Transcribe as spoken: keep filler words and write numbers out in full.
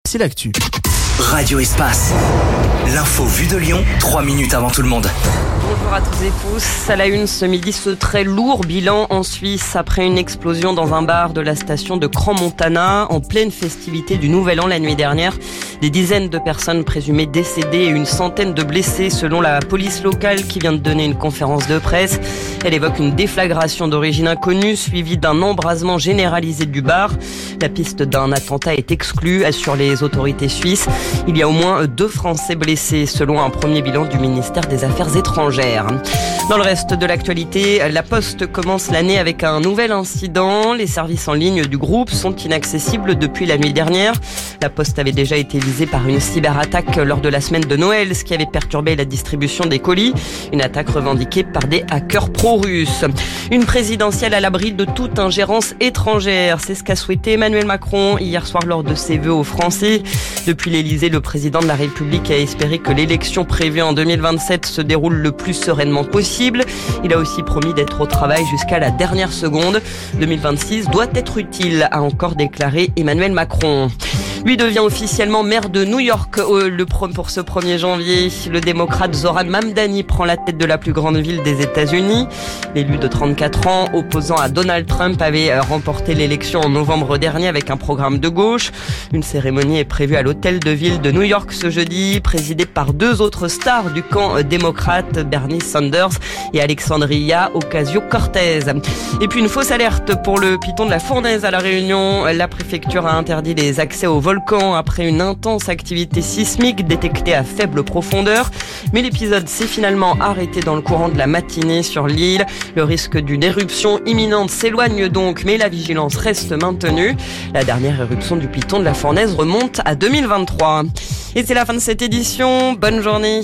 C'est l'actu. Radio Espace. L'info vue de Lyon, trois minutes avant tout le monde. Bonjour à tous et tous. À la une ce midi, ce très lourd bilan en Suisse après une explosion dans un bar de la station de Crans-Montana en pleine festivité du Nouvel An la nuit dernière. Des dizaines de personnes présumées décédées et une centaine de blessés selon la police locale qui vient de donner une conférence de presse. Elle évoque une déflagration d'origine inconnue suivie d'un embrasement généralisé du bar. La piste d'un attentat est exclue, assurent les autorités suisses. Il y a au moins deux Français blessés selon un premier bilan du ministère des Affaires étrangères. Dans le reste de l'actualité, La Poste commence l'année avec un nouvel incident. Les services en ligne du groupe sont inaccessibles depuis la nuit dernière. La Poste avait déjà été visée par une cyberattaque lors de la semaine de Noël, ce qui avait perturbé la distribution des colis. Une attaque revendiquée par des hackers pro-russes. Une présidentielle à l'abri de toute ingérence étrangère, c'est ce qu'a souhaité Emmanuel Macron hier soir lors de ses vœux aux Français. Depuis l'Élysée, le président de la République a espéré que l'élection prévue en deux mille vingt-sept se déroule le plus sereinement possible. Il a aussi promis d'être au travail jusqu'à la dernière seconde. deux mille vingt-six doit être utile, a encore déclaré Emmanuel Macron. Lui devient officiellement maire de New York le pour ce premier janvier. Le démocrate Zoran Mamdani prend la tête de la plus grande ville des États-Unis. L'élu de trente-quatre ans, opposant à Donald Trump, avait remporté l'élection en novembre dernier avec un programme de gauche. Une cérémonie est prévue à l'hôtel de ville de New York ce jeudi, présidée par deux autres stars du camp démocrate, Bernie Sanders et Alexandria Ocasio-Cortez. Et puis une fausse alerte pour le piton de la Fournaise à La Réunion. La préfecture a interdit les accès au volcan après une intense activité sismique détectée à faible profondeur. Mais l'épisode s'est finalement arrêté dans le courant de la matinée sur l'île. Le risque d'une éruption imminente s'éloigne donc, mais la vigilance reste maintenue. La dernière éruption du piton de la Fournaise remonte à deux mille vingt-trois. Et c'est la fin de cette édition. Bonne journée.